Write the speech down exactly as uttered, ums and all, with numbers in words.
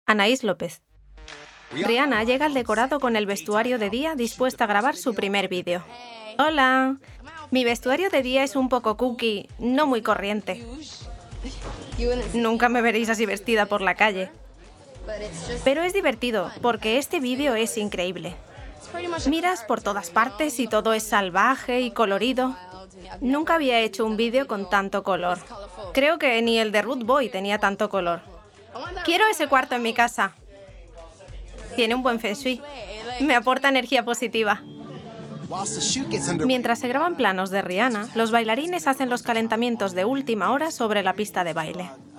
Anaís López. Rihanna llega al decorado con el vestuario de día dispuesta a grabar su primer vídeo. Hola. Mi vestuario de día es un poco cookie, no muy corriente. Nunca me veréis así vestida por la calle. Pero es divertido, porque este vídeo es increíble. Miras por todas partes y todo es salvaje y colorido. Nunca había hecho un vídeo con tanto color. Creo que ni el de Rude Boy tenía tanto color. Quiero ese cuarto en mi casa. Tiene un buen feng shui. Me aporta energía positiva. Mientras se graban planos de Rihanna, los bailarines hacen los calentamientos de última hora sobre la pista de baile.